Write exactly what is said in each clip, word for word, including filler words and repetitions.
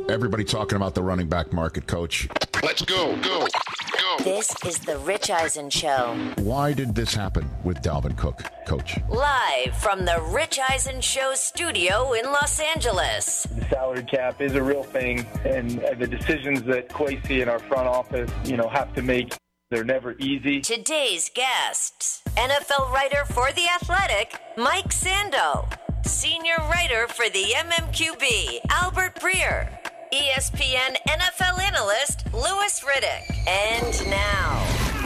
Everybody talking about the running back market, Coach. Let's go, go, go. This is the Rich Eisen Show. Why did this happen with Dalvin Cook, Coach? Live from the Rich Eisen Show studio in Los Angeles. The salary cap is a real thing, and the decisions that Kwesi and our front office, you know, have to make, they're never easy. Today's guests, N F L writer for The Athletic, Mike Sando. Senior writer for the M M Q B, Albert Breer. E S P N N F L analyst, Louis Riddick. And now,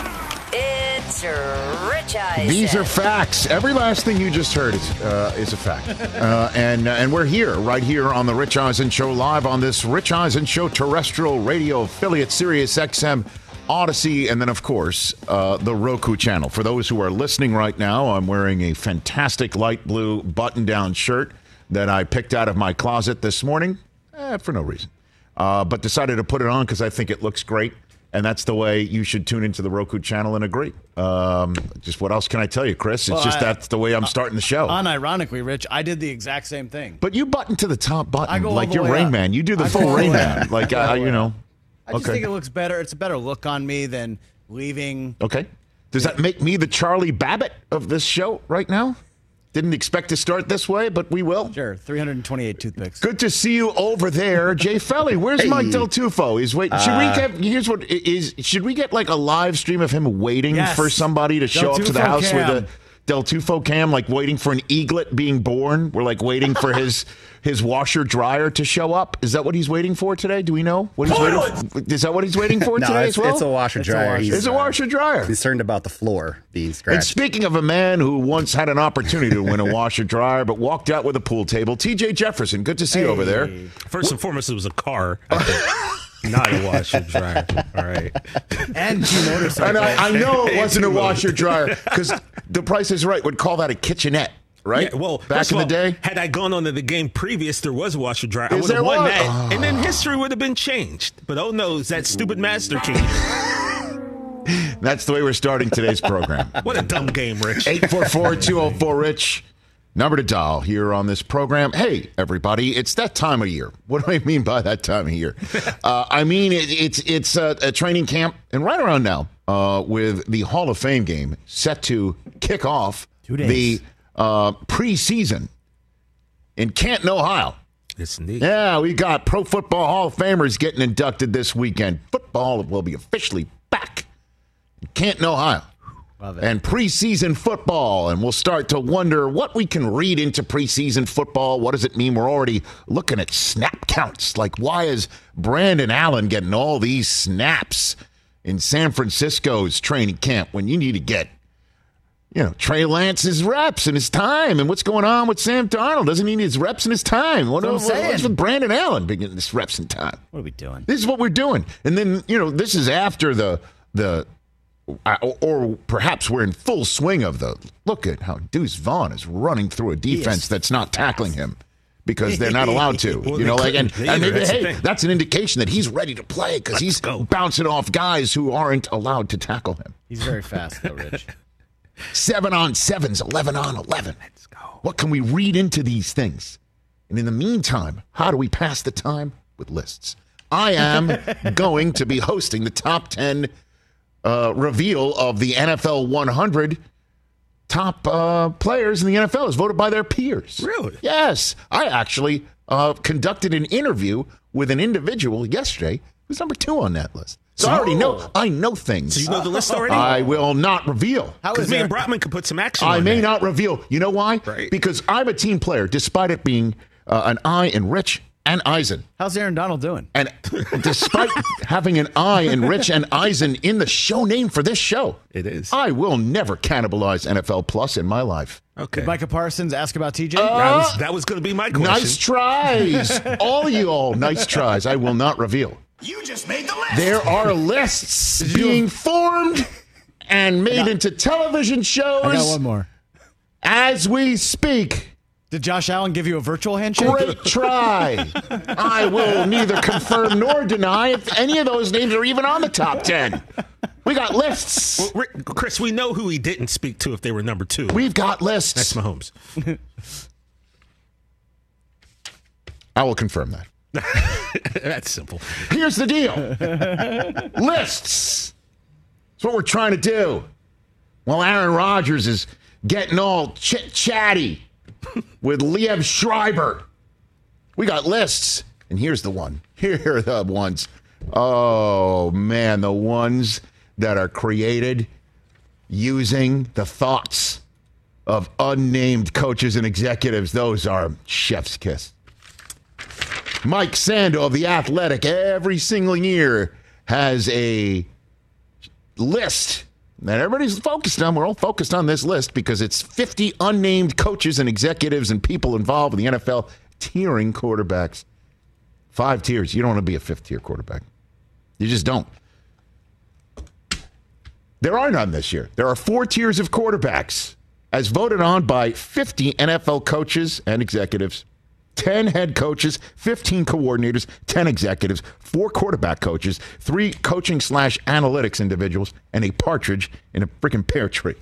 it's Rich Eisen. These are facts. Every last thing you just heard is uh, is a fact. Uh, and uh, and we're here, right here on the Rich Eisen Show, live on this Rich Eisen Show terrestrial radio affiliate, Sirius X M, Odyssey, and then, of course, uh, the Roku channel. For those who are listening right now, I'm wearing a fantastic light blue button-down shirt that I picked out of my closet this morning, eh, for no reason, uh, but decided to put it on because I think it looks great, and that's the way you should tune into the Roku channel and agree. Um, just what else can I tell you, Chris? It's well, just I, that's the way I'm starting the show. Unironically, Rich, I did the exact same thing. But you button to the top button, I go like all the you're way Rain up. Man. You do the I go full all the Rain way Man. up. Like, I go uh, all the you way know. up. I just Okay. think it looks better. It's a better look on me than leaving. Okay. Does that make me the Charlie Babbitt of this show right now? Didn't expect to start this way, but we will. Sure, three hundred twenty-eight toothpicks. Good to see you over there, Jay Felly. Where's Hey. Mike Del Tufo? He's waiting. Should we Uh, get? Here's what is. Should we get like a live stream of him waiting Yes. for somebody to Del show up to the Tufo house cam. with a Del Tufo cam, like waiting for an eaglet being born? We're like waiting for his his washer dryer to show up. Is that what he's waiting for today? Do we know what he's waiting for? Is that what he's waiting for no, today it's, as well? it's a washer It's a dryer. washer. He's, It's a uh, washer dryer. concerned about the floor being And scratched. speaking of a man who once had an opportunity to win a washer dryer but walked out with a pool table, T J Jefferson, good to see you over there. First and foremost, it was a car. I think. Not a washer dryer. All right. And two motorcycles. And I, I know it wasn't a washer dryer because The Price is Right would call that a kitchenette, right? Yeah, well, back first in of the all, day. had I gone on to the game previous, there was a washer dryer. I Is would there have won one? that, and then history would have been changed. But oh no, it's that stupid Master Key. That's the way we're starting today's program. What a dumb game, Rich. eight four four, two oh four, RICH. Number to dial here on this program. Hey, everybody, it's that time of year. What do I mean by that time of year? Uh, I mean, it, it's it's a, a training camp, and right around now, uh, with the Hall of Fame game set to kick off Two days. the uh, preseason in Canton, Ohio. It's neat. Yeah, we got Pro Football Hall of Famers getting inducted this weekend. Football will be officially back in Canton, Ohio. Love it. And preseason football, and we'll start to wonder what we can read into preseason football. What does it mean? We're already looking at snap counts. Like, why is Brandon Allen getting all these snaps in San Francisco's training camp when you need to get, you know, Trey Lance's reps and his time? And what's going on with Sam Darnold? Doesn't he need his reps and his time? What, That's what I'm what- what's saying. with Brandon Allen being getting his reps and time? What are we doing? This is what we're doing. And then, you know, this is after the the uh, or, or perhaps we're in full swing of the look at how Deuce Vaughn is running through a defense is that's not tackling him because they're not allowed to. Well, you know, they like and, couldn't and either. maybe, That's the hey, thing. that's an indication that he's ready to play because he's go. bouncing off guys who aren't allowed to tackle him. He's very fast, though, Rich. Seven on sevens, eleven on eleven. Let's go. What can we read into these things? And in the meantime, how do we pass the time? With lists. I am going to be hosting the top ten uh, reveal of the N F L one hundred top uh, players in the N F L as voted by their peers. Really? Yes. I actually uh, conducted an interview with an individual yesterday who's number two on that list. So I already know. I know things. So you know the list already? I will not reveal. How Because is me there? and Brotman could put some action I on may that. not reveal. You know why? Right. Because I'm a team player, despite it being uh, an I in Rich and Eisen. How's Aaron Donald doing? And despite having an I in Rich and Eisen in the show name for this show, It is. I will never cannibalize N F L Plus in my life. Okay. Did Micah Parsons ask about T J? Uh, that was, that was going to be my question. Nice tries. All you all, nice tries. I will not reveal. You just made the list. There are lists being formed and made into television shows I got one more. as we speak. Did Josh Allen give you a virtual handshake? Great try. I will neither confirm nor deny if any of those names are even on the top ten. We got lists. Well, Rick, Chris, we know who he didn't speak to if they were number two. We've got lists. That's Mahomes. I will confirm that. That's simple. Here's the deal. Lists. That's what we're trying to do. While Aaron Rodgers is getting all chit-chatty with Liev Schreiber. We got lists. And here's the one. Here are the ones. Oh, man, the ones that are created using the thoughts of unnamed coaches and executives. Those are chef's kiss. Mike Sando of The Athletic every single year has a list that everybody's focused on. We're all focused on this list because it's fifty unnamed coaches and executives and people involved in the N F L tiering quarterbacks. Five tiers. You don't want to be a fifth-tier quarterback. You just don't. There are none this year. There are four tiers of quarterbacks as voted on by fifty N F L coaches and executives, ten head coaches, fifteen coordinators, ten executives, four quarterback coaches, three coaching slash analytics individuals, and a partridge in a freaking pear tree.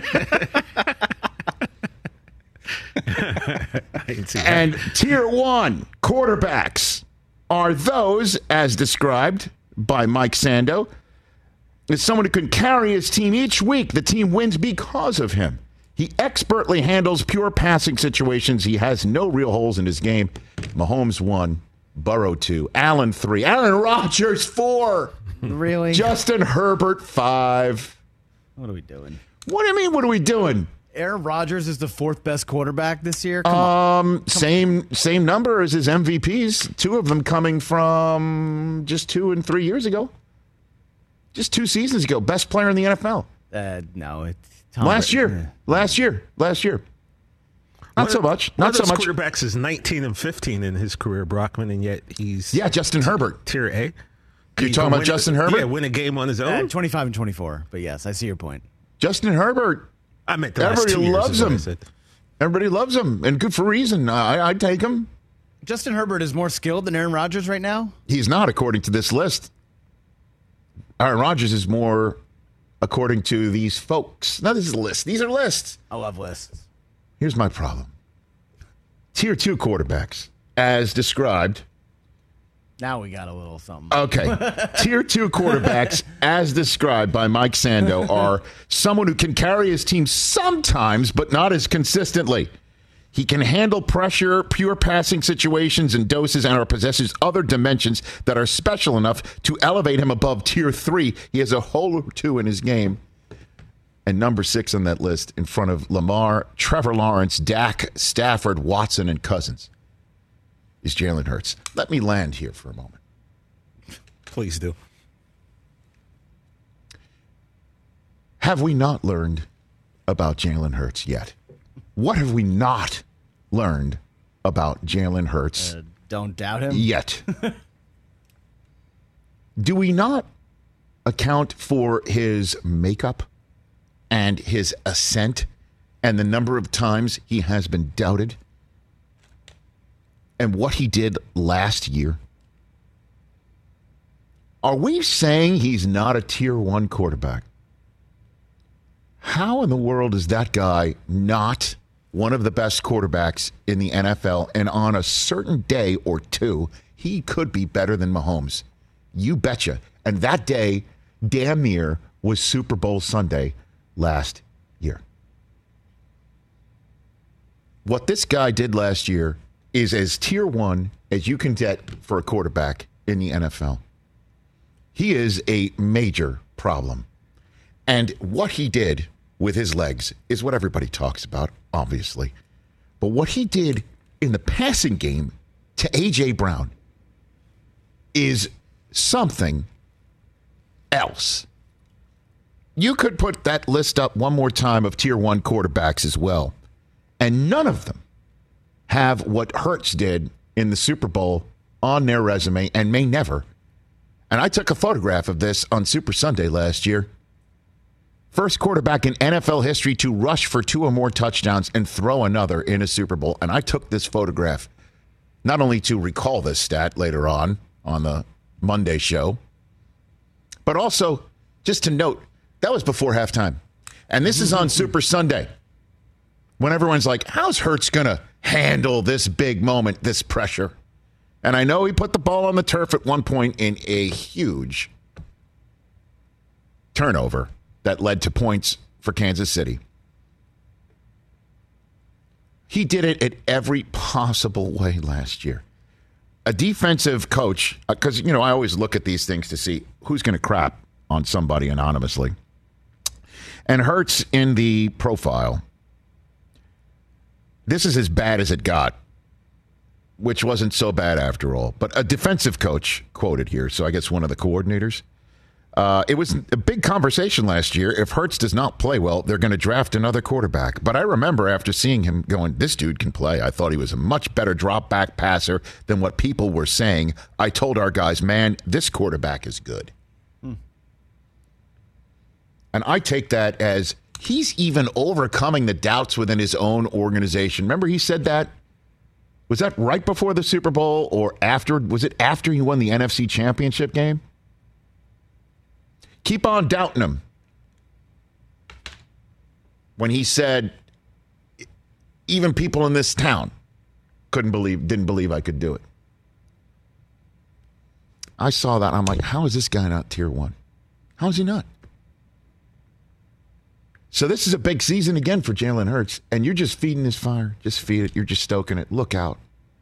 And tier one quarterbacks are those, as described by Mike Sando, is someone who can carry his team each week. The team wins because of him. He expertly handles pure passing situations. He has no real holes in his game. Mahomes one, Burrow two, Allen three, Aaron Rodgers four. Really? Justin Herbert five. What are we doing? What do you mean, what are we doing? Aaron Rodgers is the fourth best quarterback this year? Come um, on. Come same on. same number as his M V Ps. Two of them coming from just two and three years ago. Just two seasons ago. Best player in the N F L. Uh, no, it's Tom Last Brady. year. Yeah. Last year. Last year. Not One so of- much. One Not of so those much. quarterbacks is nineteen and fifteen in his career, Brockman, and yet he's Yeah, Justin Herbert. tier A. You're He talking can about win- Justin Herbert? Yeah, win a game on his Uh, own. twenty-five and twenty-four. But yes, I see your point. Justin Herbert. I meant the last Everybody two years loves is what I him. said. Everybody loves him, and good for reason. I, I'd take him. Justin Herbert is more skilled than Aaron Rodgers right now? He's not, according to this list. Aaron Rodgers is more, according to these folks. Now, this is a list. These are lists. I love lists. Here's my problem. Tier two quarterbacks, as described. Now we got a little something. Okay. Tier two quarterbacks, as described by Mike Sando, are someone who can carry his team sometimes, but not as consistently. He can handle pressure, pure passing situations and doses, and or possesses other dimensions that are special enough to elevate him above tier three. He has a hole or two in his game. And number six on that list, in front of Lamar, Trevor Lawrence, Dak, Stafford, Watson, and Cousins, is Jalen Hurts. Let me land here for a moment. Please do. Have we not learned about Jalen Hurts yet? What have we not learned about Jalen Hurts Uh, don't doubt him. yet? Do we not account for his makeup and his ascent and the number of times he has been doubted and what he did last year? Are we saying he's not a tier one quarterback? How in the world is that guy not one of the best quarterbacks in the N F L, and on a certain day or two, he could be better than Mahomes? You betcha. And that day, damn near, was Super Bowl Sunday last year. What this guy did last year is as tier one as you can get for a quarterback in the N F L. He is a major problem. And what he did with his legs is what everybody talks about, obviously. But what he did in the passing game to A J. Brown is something else. You could put that list up one more time of tier one quarterbacks as well, and none of them have what Hurts did in the Super Bowl on their resume and may never. And I took a photograph of this on Super Sunday last year. First quarterback in N F L history to rush for two or more touchdowns and throw another in a Super Bowl. And I took this photograph not only to recall this stat later on on the Monday show, but also just to note that was before halftime. And this is on Super Sunday when everyone's like, how's Hurts going to handle this big moment, this pressure? And I know he put the ball on the turf at one point in a huge turnover that led to points for Kansas City. He did it at every possible way last year. A defensive coach, because, you know, I always look at these things to see who's going to crap on somebody anonymously. And Hurts in the profile, this is as bad as it got, which wasn't so bad after all. But a defensive coach quoted here, so I guess one of the coordinators. Uh, it was a big conversation last year. If Hurts does not play well, they're going to draft another quarterback. But I remember after seeing him going, this dude can play. I thought he was a much better drop back passer than what people were saying. I told our guys, man, this quarterback is good. Hmm. And I take that as he's even overcoming the doubts within his own organization. Remember he said that? Was that right before the Super Bowl or after? Was it after he won the N F C Championship game? Keep on doubting him. When he said, even people in this town couldn't believe, didn't believe I could do it. I saw that. I'm like, how is this guy not tier one? How is he not? So this is a big season again for Jalen Hurts, and you're just feeding his fire. Just feed it. You're just stoking it. Look out.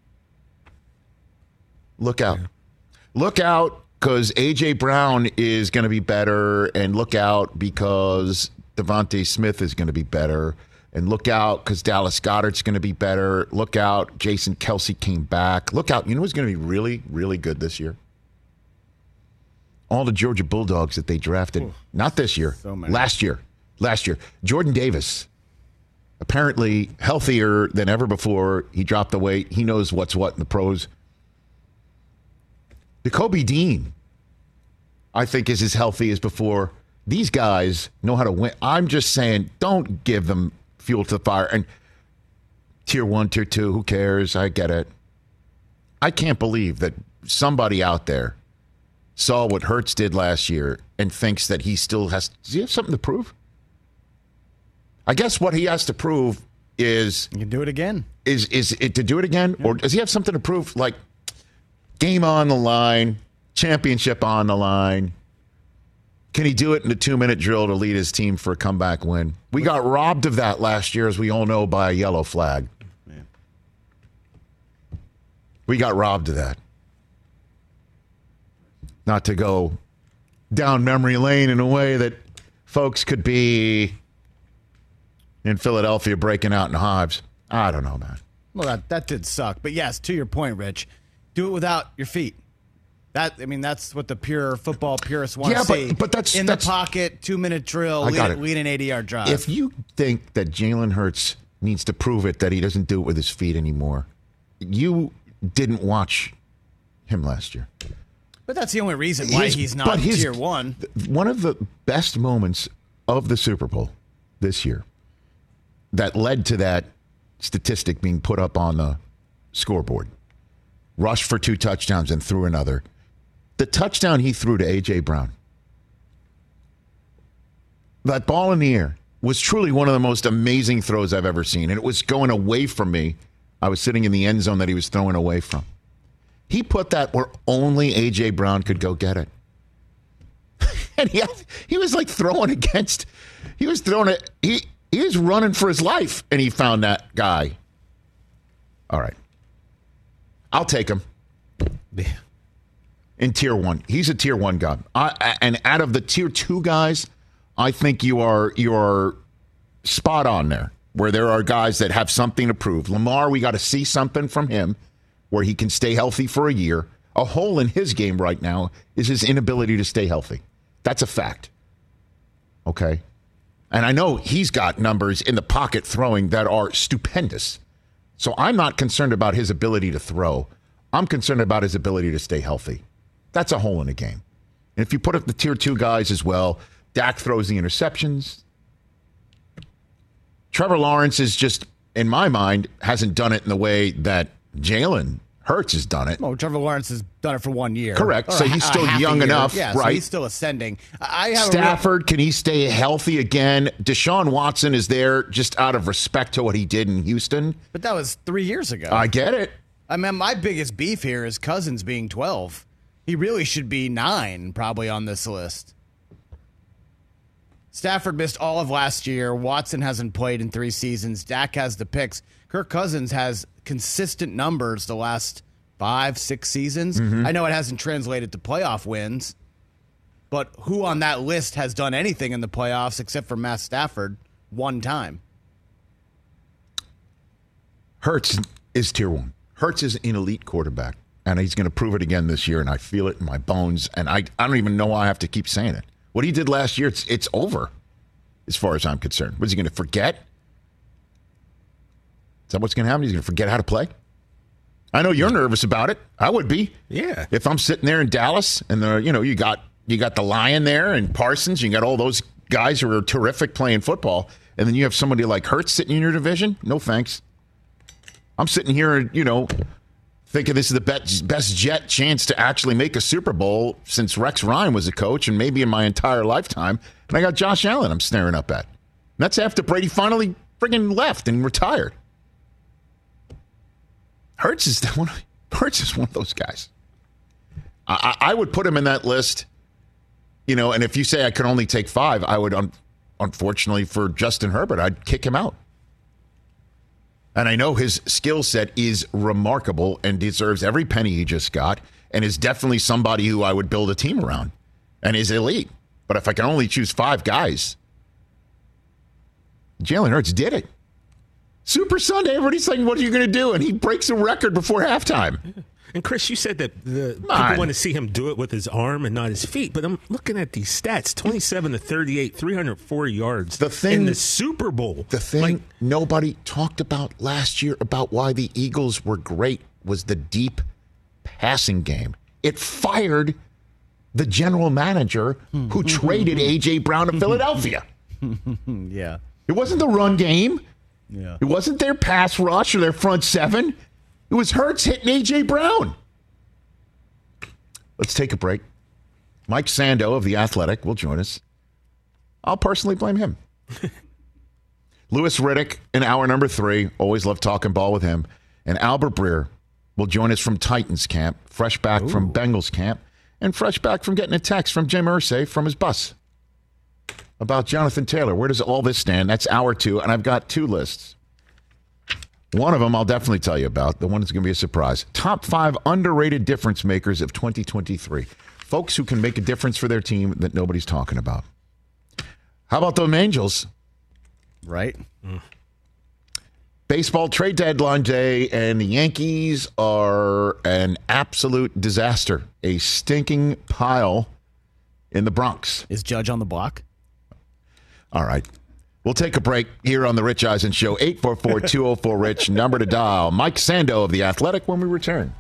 Look out. Look out. Because A J. Brown is going to be better, and look out because Devontae Smith is going to be better, and look out because Dallas Goedert's going to be better. Look out, Jason Kelce came back. Look out, you know who's going to be really, really good this year? All the Georgia Bulldogs that they drafted. Ooh, not this year, so last year. Last year. Jordan Davis, apparently healthier than ever before. He dropped the weight. He knows what's what in the pros. Jacoby Dean, I think, is as healthy as before. These guys know how to win. I'm just saying, don't give them fuel to the fire. And tier one, tier two, who cares? I get it. I can't believe that somebody out there saw what Hurts did last year and thinks that he still has. Does he have something to prove? I guess what he has to prove is. You can do it again. Is, is it to do it again? Yeah. Or does he have something to prove? Like, game on the line, championship on the line. Can he do it in a two-minute drill to lead his team for a comeback win? We got robbed of that last year, as we all know, by a yellow flag. Man. We got robbed of that. Not to go down memory lane in a way that folks could be in Philadelphia breaking out in hives. I don't know, man. Well, that, that did suck. But yes, to your point, Rich, do it without your feet. That I mean, that's what the pure football purists want yeah, to see. But, but that's in that's, the pocket, two-minute drill, lead, lead, lead an eighty-yard drive. If you think that Jalen Hurts needs to prove it that he doesn't do it with his feet anymore, you didn't watch him last year. But that's the only reason why his, he's not his, tier one. One of the best moments of the Super Bowl this year that led to that statistic being put up on the scoreboard. Rushed for two touchdowns and threw another. The touchdown he threw to A J. Brown. That ball in the air was truly one of the most amazing throws I've ever seen. And it was going away from me. I was sitting in the end zone that he was throwing away from. He put that where only A J. Brown could go get it. And he, had, he was like throwing against, he was throwing it, he, he was running for his life, and he found that guy. All right. I'll take him. In tier one. He's a tier one guy. I, and out of the tier two guys, I think you are you are spot on there, where there are guys that have something to prove. Lamar, we got to see something from him where he can stay healthy for a year. A hole in his game right now is his inability to stay healthy. That's a fact. Okay? And I know he's got numbers in the pocket throwing that are stupendous. So I'm not concerned about his ability to throw. I'm concerned about his ability to stay healthy. That's a hole in the game. And if you put up the tier two guys as well, Dak throws the interceptions. Trevor Lawrence is just, in my mind, hasn't done it in the way that Jalen Hurts has done it. Well, Trevor Lawrence has done it for one year. Correct. So he's still young enough, yeah, right? So he's still ascending. I have Stafford, real- can he stay healthy again? Deshaun Watson is there just out of respect to what he did in Houston. But that was three years ago. I get it. I mean, my biggest beef here is Cousins being twelve. He really should be nine, probably, on this list. Stafford missed all of last year. Watson hasn't played in three seasons. Dak has the picks. Kirk Cousins has consistent numbers the last five, six seasons. Mm-hmm. I know it hasn't translated to playoff wins, but who on that list has done anything in the playoffs except for Matt Stafford one time? Hurts is tier one. Hurts is an elite quarterback, and he's going to prove it again this year, and I feel it in my bones, and I, I don't even know why I have to keep saying it. What he did last year, it's it's over as far as I'm concerned. Was he going to forget? Is that what's going to happen? He's going to forget how to play? I know you're nervous about it. I would be. Yeah. If I'm sitting there in Dallas and the, you know, you got you got the Lion there and Parsons, you got all those guys who are terrific playing football, and then you have somebody like Hurts sitting in your division. No thanks. I'm sitting here, you know, thinking this is the best, best jet chance to actually make a Super Bowl since Rex Ryan was a coach and maybe in my entire lifetime. And I got Josh Allen I'm staring up at. And that's after Brady finally friggin' left and retired. Hurts is one. Hurts is one of those guys. I, I would put him in that list, you know. And if you say I could only take five, I would. Un, unfortunately for Justin Herbert, I'd kick him out. And I know his skill set is remarkable and deserves every penny he just got, and is definitely somebody who I would build a team around, and is elite. But if I can only choose five guys, Jalen Hurts did it. Super Sunday, everybody's saying, what are you going to do? And he breaks a record before halftime. And, Chris, you said that the people on. want to see him do it with his arm and not his feet. But I'm looking at these stats, twenty-seven to thirty-eight, three hundred four yards the thing, in the Super Bowl. The thing like, nobody talked about last year about why the Eagles were great was the deep passing game. It fired the general manager who traded A J. Brown to Philadelphia. Yeah. It wasn't the run game. Yeah. It wasn't their pass rush or their front seven. It was Hurts hitting A J. Brown. Let's take a break. Mike Sando of The Athletic will join us. I'll personally blame him. Louis Riddick in hour number three. Always love talking ball with him. And Albert Breer will join us from Titans camp, fresh back Ooh. from Bengals camp, and fresh back from getting a text from Jim Irsay from his bus about Jonathan Taylor. Where does all this stand? That's hour two, and I've got two lists. One of them I'll definitely tell you about. The one that's going to be a surprise. Top five underrated difference makers of twenty twenty-three. Folks who can make a difference for their team that nobody's talking about. How about them Angels? Right. Mm. Baseball trade deadline day, and the Yankees are an absolute disaster. A stinking pile in the Bronx. Is Judge on the block? All right. We'll take a break here on the Rich Eisen Show. eight four four, two oh four, RICH. Number to dial. Mike Sando of The Athletic when we return.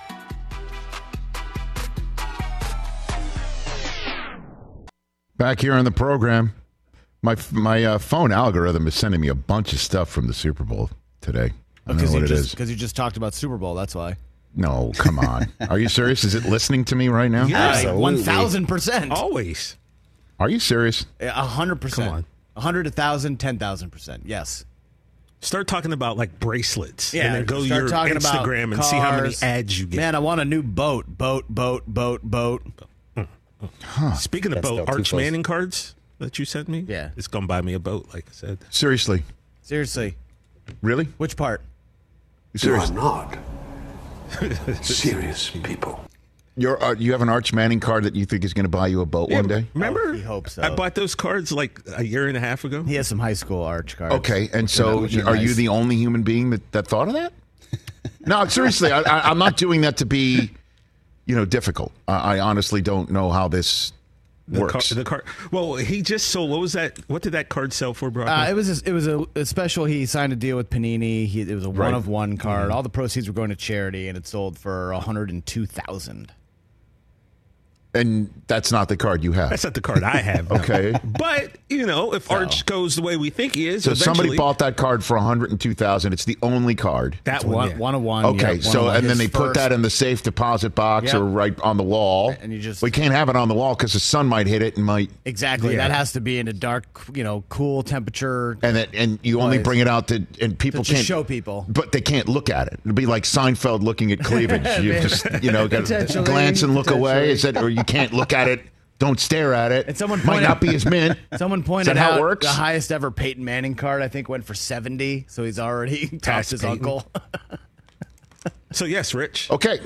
Back here on the program. My my uh, phone algorithm is sending me a bunch of stuff from the Super Bowl today. I don't know what it is. Because you just talked about Super Bowl, that's why. No, come on. Are you serious? Is it listening to me right now? Yeah, one thousand percent. Always. Are you serious? A hundred percent. Come on. A hundred, a thousand, ten thousand percent. Yes. Start talking about like bracelets. Yeah. And then go to start your talking Instagram about and cars. see how many ads you get. Man, I want a new boat. Boat, boat, boat, boat. Huh. Speaking of That's boat, still too Arch close. Manning cards that you sent me. Yeah. It's going to buy me a boat, like I said. Seriously. Seriously. Really? Which part? You Serious? are not serious people. You're, uh, you have an Arch Manning card that you think is going to buy you a boat Yeah, one day? Remember? Oh, we hope so. I bought those cards like a year and a half ago. He has some high school Arch cards. Okay, and so Which are are you nice. the only human being that, that thought of that? No, seriously, I, I, I'm not doing that to be, you know, difficult. I, I honestly don't know how this The works. Car, the card. Well, he just sold. What was that? What did that card sell for, Brock? Uh, it was a, it was a, a special. He signed a deal with Panini. He, it was a Right. one of one card. All the proceeds were going to charity, and it sold for a hundred and two thousand. And that's not the card you have. That's not the card I have. No. Okay. But, you know, if So. Arch goes the way we think he is, So somebody eventually- bought that card for one hundred two thousand dollars. It's the only card. that It's one. one, yeah. one of one. Okay, yeah, one so of and then his they put first- that in the safe deposit box Yep. or right on the wall. And you just- we can't have it on the wall because the sun might hit it and might. Exactly. Yeah. That has to be in a dark, you know, cool temperature. And that and you only Place. bring it out to and people To just can't show people. but they can't look at it. It'll be like Seinfeld looking at cleavage. You Man. just you know got to Potentially, glance and look away. potentially. Is that or you can't look at it? Don't stare at it. And someone might pointed- not be as mint. Someone Is pointed that how out it works? the highest ever Peyton Manning card, I think, went for seventy. So he's already topped Past his Peyton. uncle. So, yes, Rich, Okay,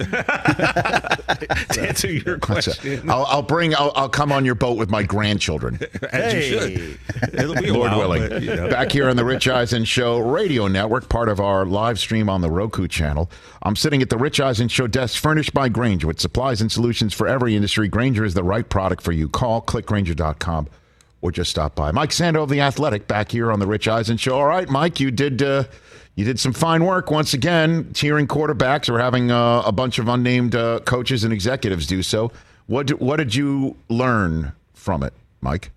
to answer your question, I'll, I'll bring. I'll, I'll come on your boat with my grandchildren. as you Hey. should. It'll be a Lord while, willing. but, you know. Back here on the Rich Eisen Show radio network, part of our live stream on the Roku channel. I'm sitting at the Rich Eisen Show desk furnished by Grainger with supplies and solutions for every industry. Grainger is the right product for you. Call, click Grainger dot com, or just stop by. Mike Sando of The Athletic back here on the Rich Eisen Show. All right, Mike, you did uh, you did some fine work once again, tiering quarterbacks or having uh, a bunch of unnamed uh, coaches and executives do so. What did, what did you learn from it, Mike?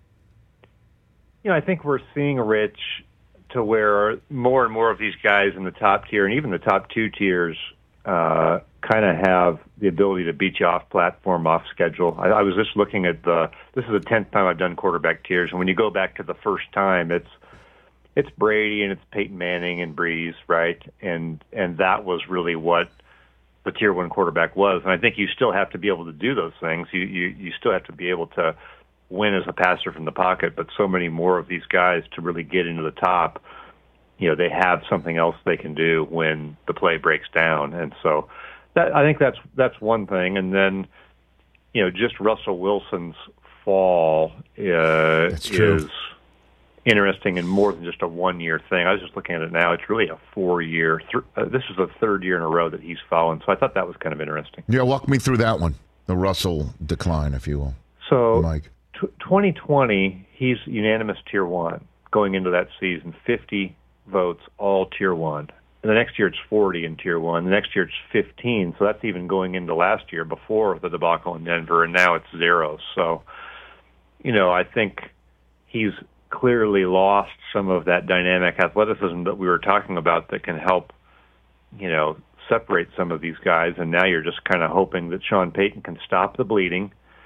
You know, I think we're seeing, Rich, to where more and more of these guys in the top tier and even the top two tiers uh, kind of have the ability to beat you off platform, off schedule. I, I was just looking at the, this is the tenth time I've done quarterback tiers, and when you go back to the first time, it's it's Brady and it's Peyton Manning and Breeze, right? And and that was really what the tier one quarterback was. And I think you still have to be able to do those things. You you, you still have to be able to win as a passer from the pocket, but so many more of these guys to really get into the top, you know, they have something else they can do when the play breaks down. And so that, I think that's that's one thing. And then, you know, just Russell Wilson's fall uh, true. is interesting and more than just a one-year thing. I was just looking at it now. It's really a four-year. Th- uh, this is the third year in a row that he's fallen. So I thought that was kind of interesting. Yeah, walk me through that one, the Russell decline, if you will. So Mike. t- twenty twenty, he's unanimous tier one going into that season, fifty votes, all tier one. And the next year it's forty in tier one. The next year it's fifteen. So that's even going into last year before the debacle in Denver, and now it's zero. So, you know, I think he's clearly lost some of that dynamic athleticism that we were talking about that can help, you know, separate some of these guys. And now you're just kind of hoping that Sean Payton can stop the bleeding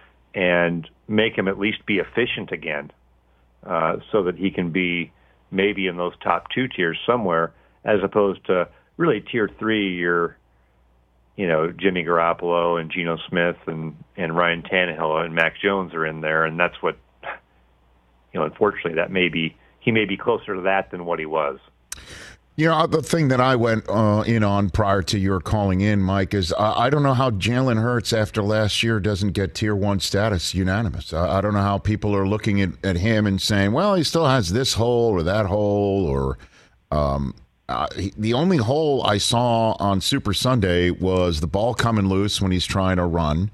and make him at least be efficient again, uh, so that he can be maybe in those top two tiers somewhere, as opposed to really tier three, you're, you know, Jimmy Garoppolo and Geno Smith and, and Ryan Tannehill and Mac Jones are in there, and that's what, you know, unfortunately, that may be, he may be closer to that than what he was. You know, the thing that I went uh, in on prior to your calling in, Mike, is uh, I don't know how Jalen Hurts after last year doesn't get tier one status unanimous. I, I don't know how people are looking at, at him and saying, well, he still has this hole or that hole, or um, uh, he, the only hole I saw on Super Sunday was the ball coming loose when he's trying to run,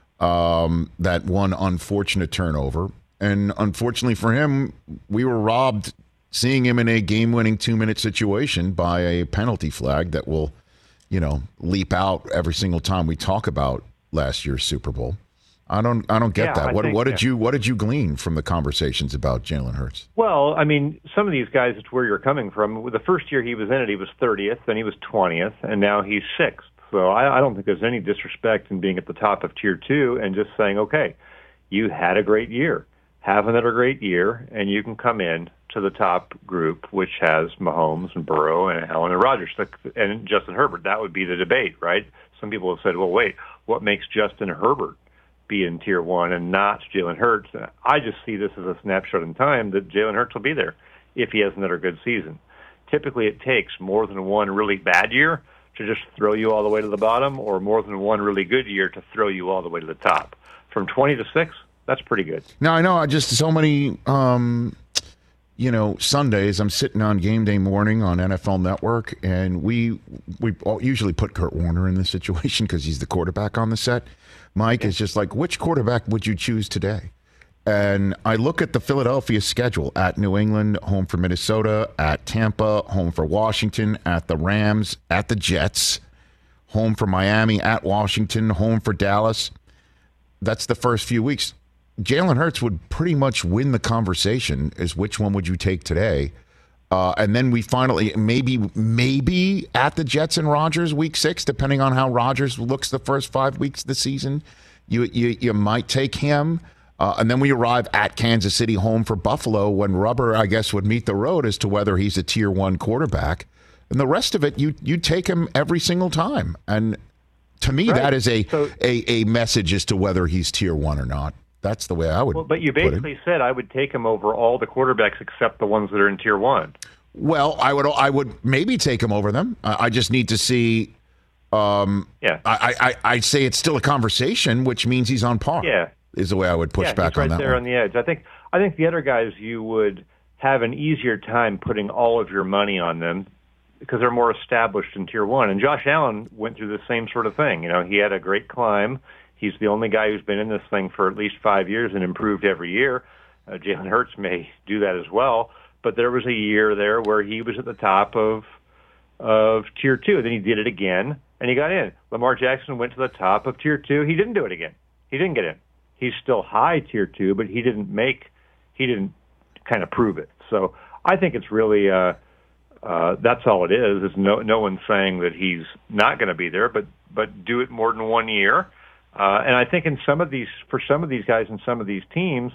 um, that one unfortunate turnover. And unfortunately for him, we were robbed seeing him in a game-winning two-minute situation by a penalty flag that will, you know, leap out every single time we talk about last year's Super Bowl. I don't, I don't get Yeah, that. I What, think, what did yeah. you, what did you glean from the conversations about Jalen Hurts? Well, I mean, some of these guys, it's where you're coming from. The first year he was in it, he was thirtieth, then he was twentieth, and now he's sixth. So I, I don't think there's any disrespect in being at the top of tier two and just saying, okay, you had a great year. Have another great year, and you can come in to the top group, which has Mahomes and Burrow and Allen and Rodgers and Justin Herbert. That would be the debate, right? Some people have said, well, wait, what makes Justin Herbert be in tier one and not Jalen Hurts? I just see this as a snapshot in time that Jalen Hurts will be there if he has another good season. Typically, it takes more than one really bad year to just throw you all the way to the bottom, or more than one really good year to throw you all the way to the top. From twenty to six, that's pretty good. Now, I know I just so many, um, you know, Sundays I'm sitting on game day morning on N F L Network, and we we all usually put Kurt Warner in this situation because he's the quarterback on the set. Mike is just like, which quarterback would you choose today? And I look at the Philadelphia schedule: at New England, home for Minnesota; at Tampa, home for Washington; at the Rams; at the Jets; home for Miami; at Washington; home for Dallas. that's the first few weeks. Jalen Hurts would pretty much win the conversation as which one would you take today. Uh, and then we finally, maybe maybe at the Jets and Rodgers week six, depending on how Rodgers looks the first five weeks of the season, you you, you might take him. Uh, and then we arrive at Kansas City, home for Buffalo, when rubber, I guess, would meet the road as to whether he's a tier one quarterback. And the rest of it, you you take him every single time. And to me, right. that is a, so, a a message as to whether he's tier one or not. That's the way I would. Well, but you basically said I would take him over all the quarterbacks except the ones that are in tier one. Well, I would I would maybe take him over them. I, I just need to see. Um, yeah. I, I I'd say it's still a conversation, which means he's on par. Yeah. Is the way I would push yeah, back he's right on that there one. on the edge. I think I think the other guys you would have an easier time putting all of your money on them because they're more established in tier one. And Josh Allen went through the same sort of thing. You know, he had a great climb. He's the only guy who's been in this thing for at least five years and improved every year. Uh, Jalen Hurts may do that as well, but there was a year there where he was at the top of of tier two. Then he did it again, and he got in. Lamar Jackson went to the top of tier two. He didn't do it again. He didn't get in. He's still high tier two, but he didn't make, he didn't kind of prove it. So I think it's really, uh, uh, that's all it is. Is no no one's saying that he's not going to be there, but but do it more than one year. Uh, and I think in some of these, for some of these guys in some of these teams,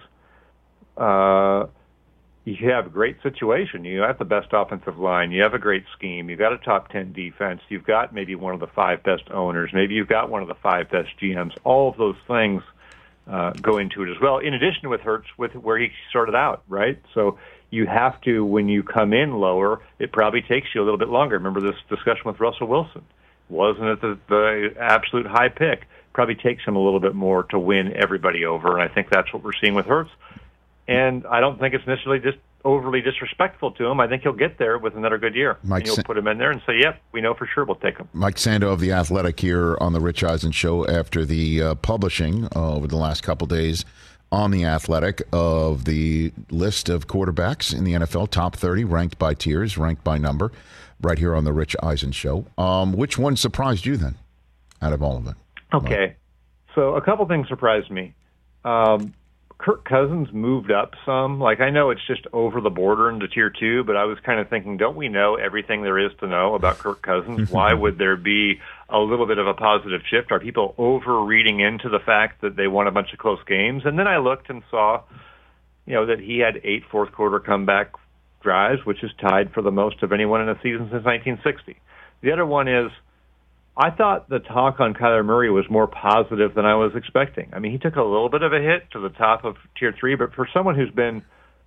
uh, you have a great situation. You have the best offensive line. You have a great scheme. You've got a top ten defense. You've got maybe one of the five best owners. Maybe you've got one of the five best G Ms. All of those things uh, go into it as well, in addition to with Hurts, with where he started out, right? So you have to, when you come in lower, it probably takes you a little bit longer. Remember this discussion with Russell Wilson. Wasn't it the, the absolute high pick? Probably takes him a little bit more to win everybody over, and I think that's what we're seeing with Hurts. And I don't think it's necessarily just overly disrespectful to him. I think he'll get there with another good year. Mike and you'll Sa- put him in there and say, yep, we know for sure we'll take him. Mike Sando of The Athletic here on the Rich Eisen Show after the uh, publishing uh, over the last couple days on The Athletic of the list of quarterbacks in the N F L, top thirty, ranked by tiers, ranked by number, right here on the Rich Eisen Show. Um, which one surprised you then out of all of it? Okay. Mike? So a couple things surprised me. Um, Kirk Cousins moved up some. Like, I know it's just over the border into tier two, but I was kind of thinking, don't we know everything there is to know about Kirk Cousins? Why would there be a little bit of a positive shift? Are people over reading into the fact that they won a bunch of close games? And then I looked and saw, you know, that he had eight fourth quarter comeback drives, which is tied for the most of anyone in a season since nineteen sixty. The other one is, I thought the talk on Kyler Murray was more positive than I was expecting. I mean, he took a little bit of a hit to the top of tier three, but for someone who's been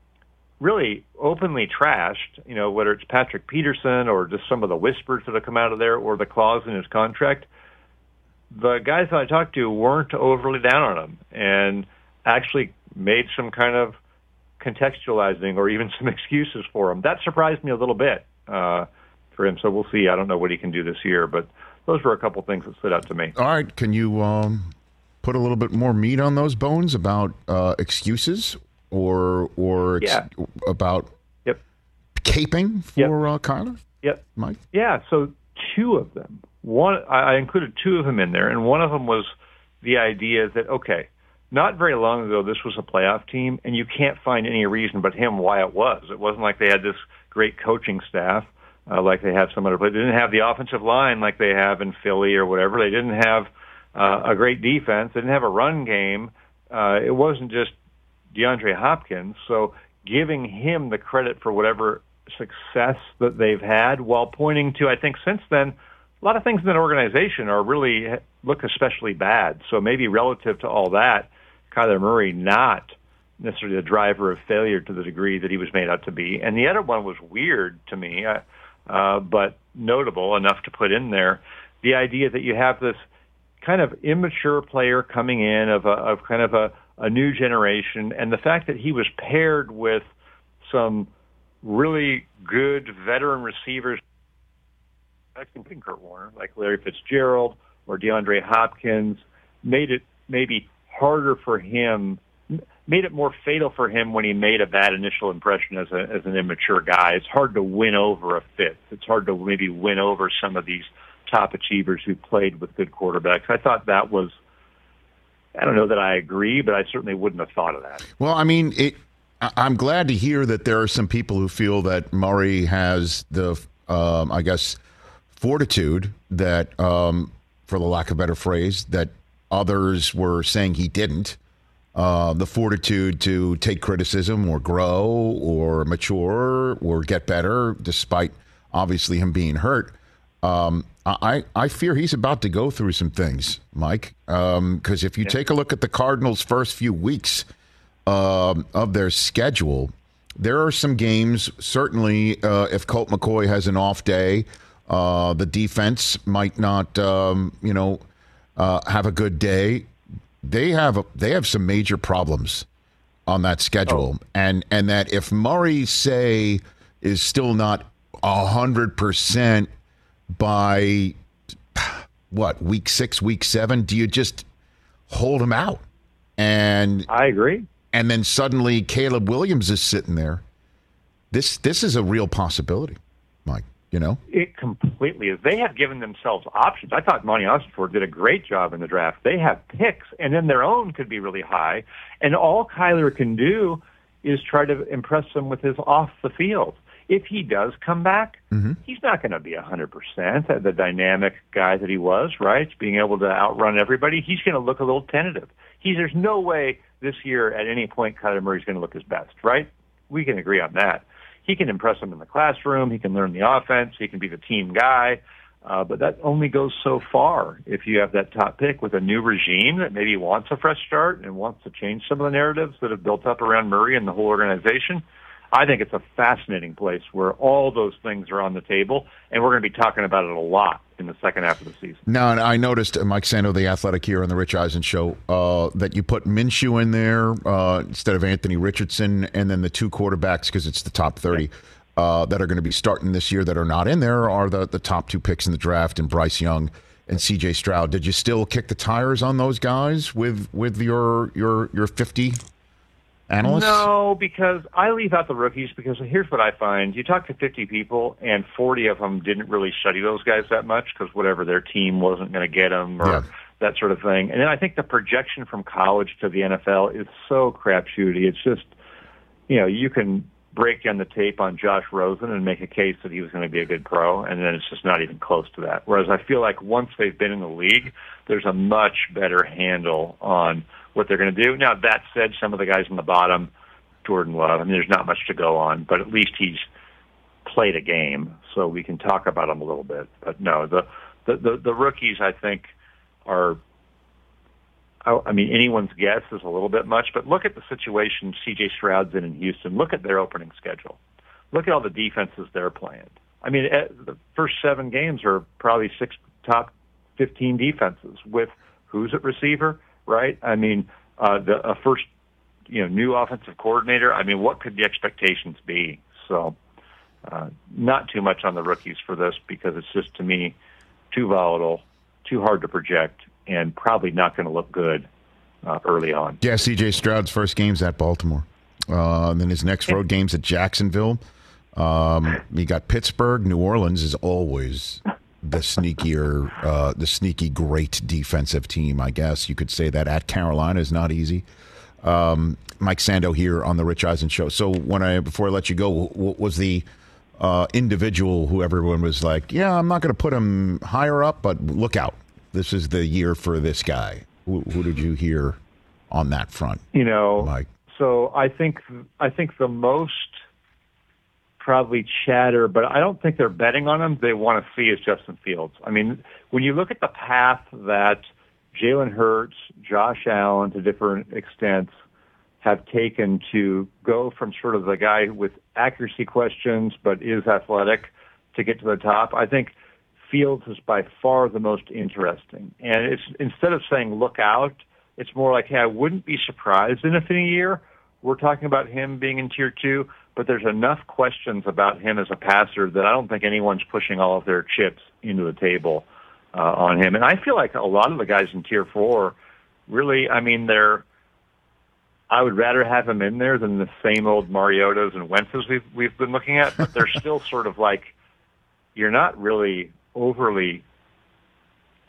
really openly trashed, you know, whether it's Patrick Peterson or just some of the whispers that have come out of there or the clause in his contract, the guys that I talked to weren't overly down on him and actually made some kind of contextualizing or even some excuses for him. That surprised me a little bit uh, for him. So we'll see. I don't know what he can do this year, but those were a couple things that stood out to me. All right. Can you um, put a little bit more meat on those bones about uh, excuses or or ex- yeah. about yep. caping for yep. uh, Kyler? Yep. Mike? Yeah. So two of them. One, I included two of them in there, and one of them was the idea that, okay, not very long ago this was a playoff team, and you can't find any reason but him why it was. It wasn't like they had this great coaching staff. Uh, like they have some other players. They didn't have the offensive line like they have in Philly or whatever. They didn't have uh, a great defense. They didn't have a run game. Uh, it wasn't just DeAndre Hopkins. So giving him the credit for whatever success that they've had while pointing to, I think since then, a lot of things in that organization are really look especially bad. So maybe relative to all that, Kyler Murray not necessarily the driver of failure to the degree that he was made out to be. And the other one was weird to me. I, Uh, but notable enough to put in there, the idea that you have this kind of immature player coming in of a, of kind of a, a new generation, and the fact that he was paired with some really good veteran receivers, including Kurt Warner, like Larry Fitzgerald or DeAndre Hopkins, made it maybe harder for him, made it more fatal for him when he made a bad initial impression as a as an immature guy. It's hard to win over a Fitz. It's hard to maybe win over some of these top achievers who played with good quarterbacks. I thought that was I don't know that I agree, but I certainly wouldn't have thought of that. Well, I mean, it, I'm glad to hear that there are some people who feel that Murray has the, um, I guess, fortitude that, um, for the lack of a better phrase, that others were saying he didn't. Uh, the fortitude to take criticism or grow or mature or get better, despite obviously him being hurt. Um, I, I fear he's about to go through some things, Mike, because um, if you yeah. take a look at the Cardinals' first few weeks um, of their schedule, there are some games, certainly uh, if Colt McCoy has an off day, uh, the defense might not, um, you know, uh, have a good day. They have a, they have some major problems on that schedule, oh. and and that if Murray, say, is still not a hundred percent by what week six, week seven, do you just hold him out? And I agree. And then suddenly Caleb Williams is sitting there. This this is a real possibility, Mike. You know, it completely is. They have given themselves options. I thought Monty Ossenford did a great job in the draft. They have picks, and then their own could be really high. And all Kyler can do is try to impress them with his off the field. If he does come back, mm-hmm. he's not going to be one hundred percent the dynamic guy that he was, right? Being able to outrun everybody. He's going to look a little tentative. He's, there's no way this year at any point Kyler Murray's going to look his best, right? We can agree on that. He can impress them in the classroom. He can learn the offense. He can be the team guy. Uh, but that only goes so far if you have that top pick with a new regime that maybe wants a fresh start and wants to change some of the narratives that have built up around Murray and the whole organization. I think it's a fascinating place where all those things are on the table, and we're going to be talking about it a lot in the second half of the season. Now, and I noticed, uh, Mike Sando, the Athletic here on the Rich Eisen Show, uh, that you put Minshew in there uh, instead of Anthony Richardson, and then the two quarterbacks, because it's the top thirty, uh, that are going to be starting this year that are not in there are the, the top two picks in the draft, and Bryce Young and C J Stroud. Did you still kick the tires on those guys with with your your your fifty analysts? No, because I leave out the rookies because here's what I find. You talk to fifty people, and forty of them didn't really study those guys that much because whatever their team wasn't going to get them or yeah. that sort of thing. And then I think the projection from college to the N F L is so crapshooty. It's just, you know, you can break down the tape on Josh Rosen and make a case that he was going to be a good pro, and then it's just not even close to that. Whereas I feel like once they've been in the league, there's a much better handle on what they're going to do. Now, that said, some of the guys on the bottom, Jordan Love, I mean, there's not much to go on, but at least he's played a game, so we can talk about him a little bit. But no, the the, the, the rookies, I think, are, I mean, anyone's guess is a little bit much, but look at the situation C J Stroud's in in Houston. Look at their opening schedule. Look at all the defenses they're playing. I mean, the first seven games are probably six top fifteen defenses with who's at receiver, right? I mean, uh, the a first, you know, new offensive coordinator. I mean, what could the expectations be? So, uh, not too much on the rookies for this because it's just, to me, too volatile, too hard to project, and probably not going to look good uh, early on. Yeah, C J Stroud's first game's at Baltimore. Uh, and then his next road game's at Jacksonville. Um, he got Pittsburgh. New Orleans is always the sneakier, uh, the sneaky great defensive team, I guess. You could say that. At Carolina is not easy. Um, Mike Sando here on the Rich Eisen Show. So when I before I let you go, what was the uh, individual who everyone was like, yeah, I'm not going to put him higher up, but look out. This is the year for this guy. Who, who did you hear on that front? You know, Mike? So I think I think the most probably chatter, but I don't think they're betting on him. They want to see is Justin Fields. I mean, when you look at the path that Jalen Hurts, Josh Allen, to different extents, have taken to go from sort of the guy with accuracy questions but is athletic to get to the top, I think Fields is by far the most interesting. And it's instead of saying look out, it's more like, hey, I wouldn't be surprised in a year we're talking about him being in tier two, but there's enough questions about him as a passer that I don't think anyone's pushing all of their chips into the table uh, on him. And I feel like a lot of the guys in tier four really, I mean, they're, I would rather have him in there than the same old Mariotas and Wentzes we've, we've been looking at, but they're still sort of like, you're not really overly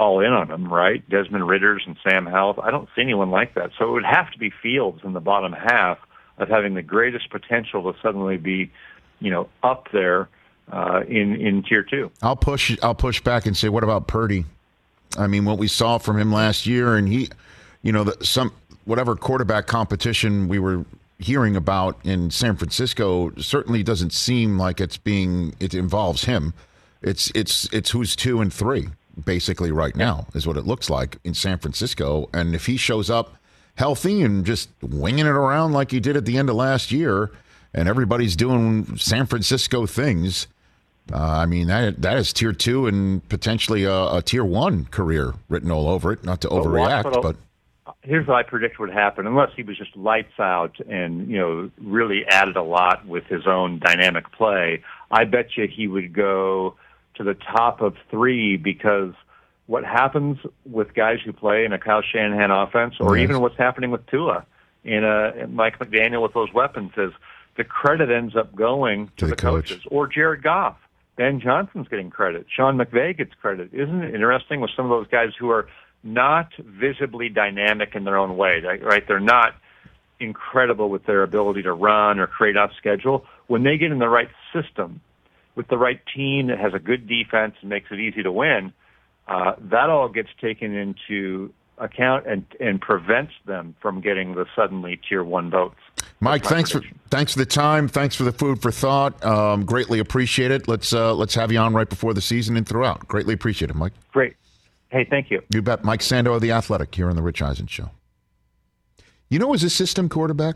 all in on him, right? Desmond Ritters and Sam Howell. I don't see anyone like that. So it would have to be Fields in the bottom half of having the greatest potential to suddenly be, you know, up there uh, in in tier two. I'll push. I'll push back and say, what about Purdy? I mean, what we saw from him last year, and he, you know, the, some whatever quarterback competition we were hearing about in San Francisco certainly doesn't seem like it's being. It involves him. It's it's it's who's two and three basically right now is what it looks like in San Francisco, and if he shows up healthy and just winging it around like he did at the end of last year, and everybody's doing San Francisco things. Uh, I mean, that that is tier two and potentially a, a tier one career written all over it. Not to but overreact, what, but here's what I predict would happen, unless he was just lights out and, you know, really added a lot with his own dynamic play. I bet you he would go to the top of three, because what happens with guys who play in a Kyle Shanahan offense, or yes. even what's happening with Tua in a in Mike McDaniel with those weapons, is the credit ends up going to, to the, the coach. coaches. Or Jared Goff. Ben Johnson's getting credit. Sean McVay gets credit. Isn't it interesting with some of those guys who are not visibly dynamic in their own way, right? They're not incredible with their ability to run or create off schedule. When they get in the right system, with the right team that has a good defense and makes it easy to win, uh, that all gets taken into account and, and prevents them from getting the suddenly tier one votes. Mike, thanks for thanks for the time. Thanks for the food for thought. Um, greatly appreciate it. Let's uh, let's have you on right before the season and throughout. Greatly appreciate it, Mike. Great. Hey, thank you. You bet. Mike Sando of The Athletic here on the Rich Eisen Show. You know, as a system quarterback,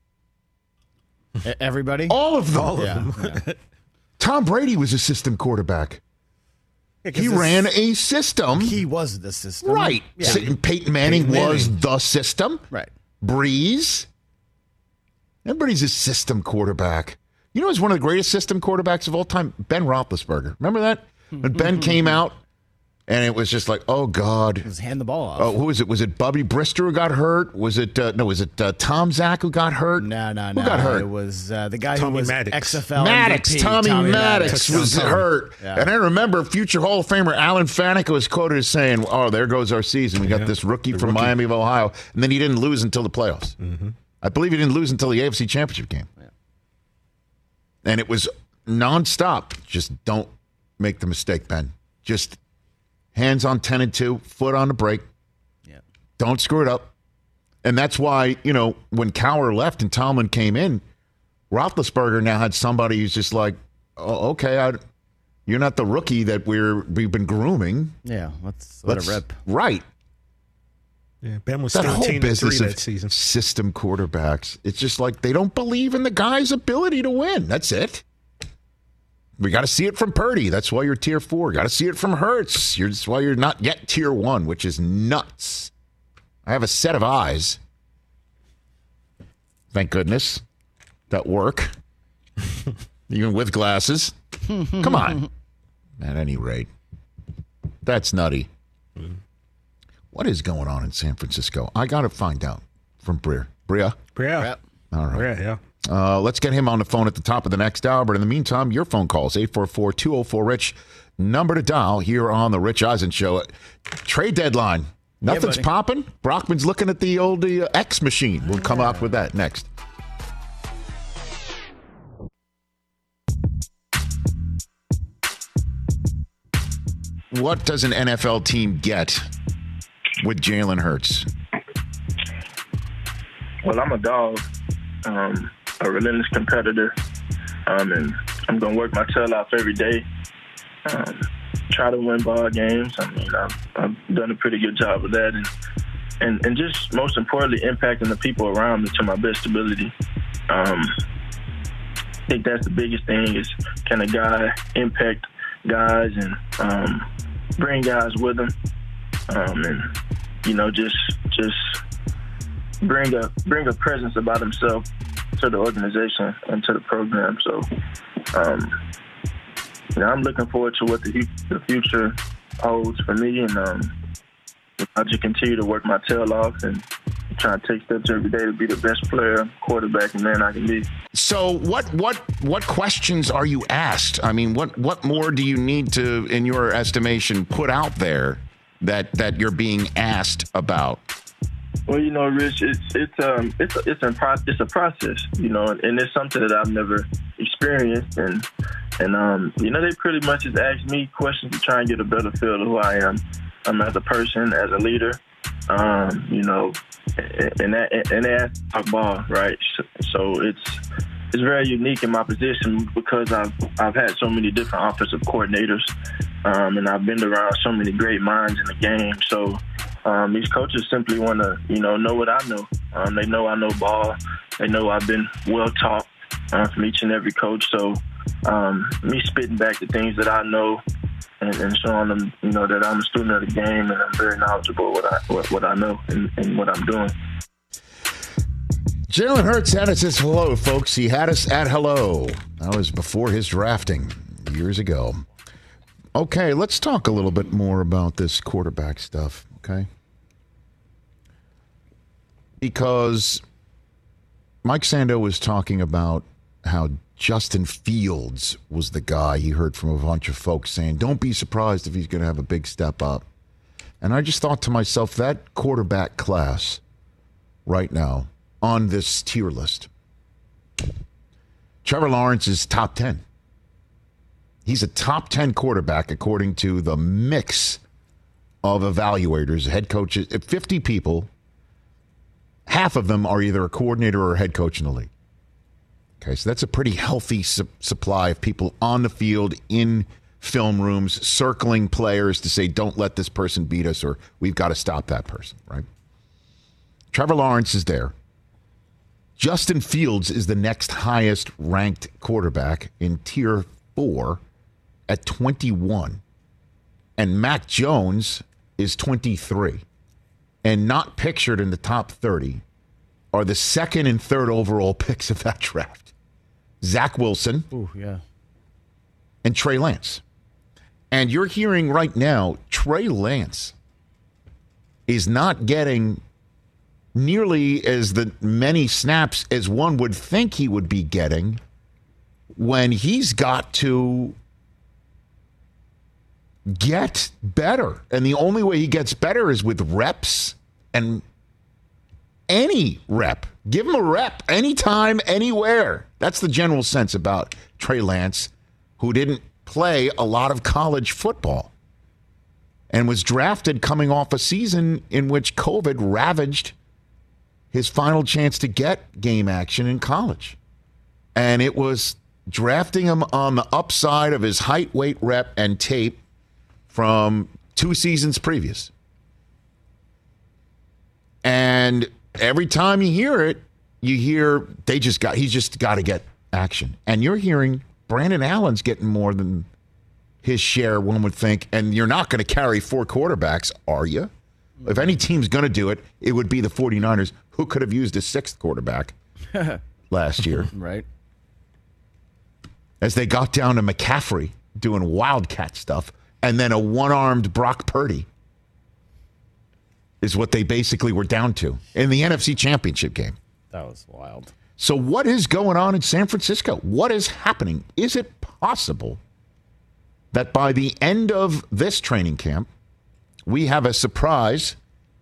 everybody, all of them. All of them. Yeah. Yeah. Tom Brady was a system quarterback. Yeah, he ran a system. He was the system. Right. Yeah. Peyton Manning Peyton was Manning. the system. Right. Breeze. Everybody's a system quarterback. You know who's one of the greatest system quarterbacks of all time? Ben Roethlisberger. Remember that? When Ben came out, and it was just like, oh, God. Just hand the ball off. Oh, who was it? Was it Bubby Brister who got hurt? Was it, uh, no, was it uh, Tom Zach who got hurt? No, no, who no. Who got hurt? It was uh, the guy Tommy who was Maddox. X F L Maddox. M V P. Tommy, Tommy Maddox, Maddox was Tommy. hurt. Yeah. And I remember future Hall of Famer Alan Faneca was quoted as saying, oh, there goes our season. We got yeah. this rookie the from rookie. Miami of Ohio. And then he didn't lose until the playoffs. Mm-hmm. I believe he didn't lose until the A F C Championship game. Yeah. And it was nonstop. Just don't make the mistake, Ben. Just hands on ten and two, foot on the brake. Yeah. Don't screw it up. And that's why, you know, when Cowher left and Tomlin came in, Roethlisberger now had somebody who's just like, oh, okay, I, you're not the rookie that we're we've been grooming. Yeah, let's let Let's, it rip. Right. Yeah, Ben was That whole thirteen and three business that of season. system quarterbacks. It's just like they don't believe in the guy's ability to win. That's it. We got to see it from Purdy. That's why you're tier four. Got to see it from Hurts. You're, that's why you're not yet tier one, which is nuts. I have a set of eyes. Thank goodness. That work. Even with glasses. Come on. At any rate. That's nutty. What is going on in San Francisco? I got to find out from Breer. Bria? Yeah. Yep. All right. Yeah, yeah. Uh, let's get him on the phone at the top of the next hour. But in the meantime, your phone calls, eight four four, two oh four, RICH. Number to dial here on the Rich Eisen Show. Trade deadline. Nothing's buddy. popping. Brockman's looking at the old uh, X machine. We'll come out with that next. What does an N F L team get with Jalen Hurts? Well, I'm a dog, um, a relentless competitor, um, and I'm going to work my tail off every day, um, try to win ball games. I mean, I've, I've done a pretty good job of that, and, and, and just most importantly, impacting the people around me to my best ability. Um, I think that's the biggest thing is can a guy impact guys and um, bring guys with him, um, and, you know, just just bring a bring a presence about himself to the organization and to the program. So, um, you know, I'm looking forward to what the, the future holds for me, and um, I'll just continue to work my tail off and try to take steps every day to be the best player, quarterback, and man I can be. So what what what questions are you asked? I mean, what what more do you need to, in your estimation, put out there that that you're being asked about? Well, you know, Rich, it's it's um it's a, it's a pro- it's a process, you know, and it's something that I've never experienced, and and um you know, they pretty much just ask me questions to try and get a better feel of who I am, um as a person, as a leader, um you know, and that and they ask to talk ball, right? So it's it's very unique in my position because I've I've had so many different offensive coordinators, um and I've been around so many great minds in the game, so. Um, these coaches simply want to, you know, know what I know. Um, they know I know ball. They know I've been well taught uh, from each and every coach. So um, me spitting back the things that I know and, and showing them, you know, that I'm a student of the game and I'm very knowledgeable what I what, what I know and, and what I'm doing. Jalen Hurts had us as hello, folks. He had us at hello. That was before his drafting years ago. Okay, let's talk a little bit more about this quarterback stuff. Okay. Because Mike Sando was talking about how Justin Fields was the guy he heard from a bunch of folks saying, don't be surprised if he's going to have a big step up. And I just thought to myself, that quarterback class right now on this tier list, Trevor Lawrence is top ten. He's a top ten quarterback according to the mix of evaluators, head coaches, fifty people. Half of them are either a coordinator or a head coach in the league. Okay, so that's a pretty healthy su- supply of people on the field, in film rooms, circling players to say, don't let this person beat us, or we've got to stop that person, right? Trevor Lawrence is there. Justin Fields is the next highest ranked quarterback in tier four at twenty-one. And Mac Jones is twenty-three. And not pictured in the top thirty are the second and third overall picks of that draft. Zach Wilson. Ooh, yeah. And Trey Lance. And you're hearing right now, Trey Lance is not getting nearly as the many snaps as one would think he would be getting when he's got to get better. And the only way he gets better is with reps, and any rep. Give him a rep anytime, anywhere. That's the general sense about Trey Lance, who didn't play a lot of college football and was drafted coming off a season in which COVID ravaged his final chance to get game action in college. And it was drafting him on the upside of his height, weight, rep, and tape from two seasons previous. And every time you hear it, you hear they just got he's just got to get action. And you're hearing Brandon Allen's getting more than his share, one would think. And you're not going to carry four quarterbacks, are you? If any team's going to do it, it would be the 49ers, who could have used a sixth quarterback last year. Right. As they got down to McCaffrey doing wildcat stuff, and then a one-armed Brock Purdy is what they basically were down to in the N F C Championship game. That was wild. So what is going on in San Francisco? What is happening? Is it possible that by the end of this training camp, we have a surprise?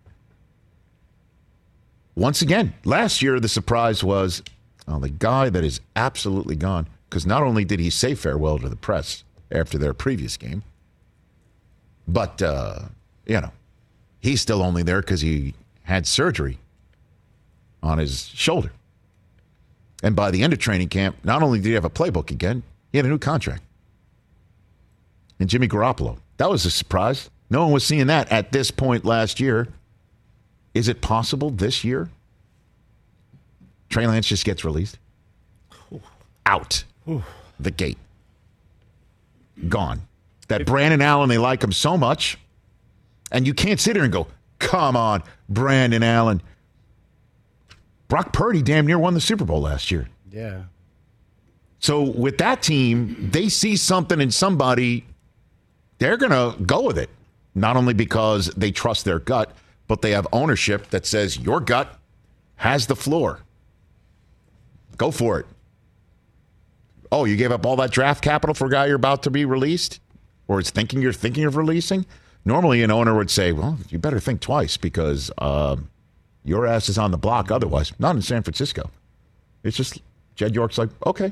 Once again, last year the surprise was oh, the guy that is absolutely gone, because not only did he say farewell to the press after their previous game, but, uh, you know, he's still only there because he had surgery on his shoulder. And by the end of training camp, not only did he have a playbook again, he had a new contract. And Jimmy Garoppolo, that was a surprise. No one was seeing that at this point last year. Is it possible this year Trey Lance just gets released? Out the gate. Gone. That Brandon Allen, they like him so much. And you can't sit here and go, come on, Brandon Allen. Brock Purdy damn near won the Super Bowl last year. Yeah. So with that team, they see something in somebody, they're going to go with it. Not only because they trust their gut, but they have ownership that says your gut has the floor. Go for it. Oh, you gave up all that draft capital for a guy you're about to be released? Or is thinking you're thinking of releasing? Normally, an owner would say, well, you better think twice because uh, your ass is on the block otherwise. Not in San Francisco. It's just Jed York's like, okay.